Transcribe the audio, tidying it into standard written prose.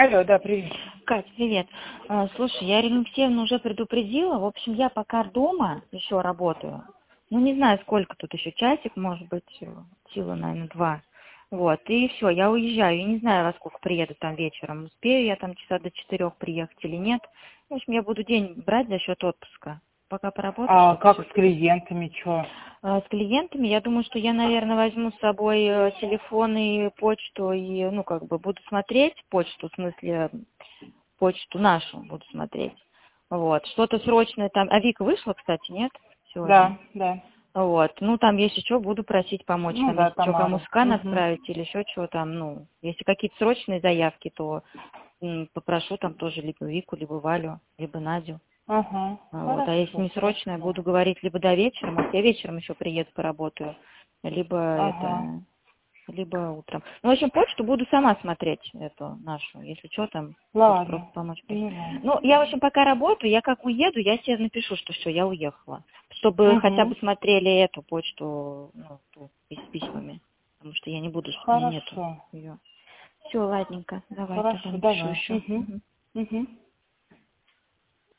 Алло, да, привет. Кать, привет. Слушай, я Ирину Алексеевну уже предупредила. В общем, я пока дома еще работаю. Ну, не знаю, сколько тут еще, часик, может быть, сила, наверное, 2. Вот, и все, я уезжаю. Я не знаю, во сколько приеду там вечером. Успею я там часа до 4 приехать или нет. В общем, я буду день брать за счет отпуска. Пока поработаю, А чтобы как все. с клиентами, что? С клиентами, я думаю, что я, наверное, возьму с собой телефон и почту, и, ну, как бы буду смотреть почту, в смысле, почту нашу буду смотреть. Вот. Что-то срочное там. А Вика вышла, кстати, нет? Сегодня. Да, да. Вот. Ну, там, если что, буду просить помочь. Ну Там, да, если что, кому Тамару. скан Угу. отправить или еще что там, ну, если какие-то срочные заявки, то попрошу там тоже либо Вику, либо Валю, либо Надю. Ага, Вот. А если хорошо, не срочное, хорошо. буду говорить либо до вечера, может, я вечером еще приеду, поработаю, либо Ага, либо утром. Ну, в общем, почту буду сама смотреть, эту нашу, если что там, буду просто ладно, помочь. поняла. Ну, я, в общем, пока работаю, я как уеду, я себе напишу, что все, я уехала. Чтобы хотя бы Угу. смотрели эту почту, ну, ту, с письмами. Потому что я не буду, у меня нету Хорошо, ее. Все, ладненько, давай тогда хорошо, напишу давай. еще. Угу. Угу.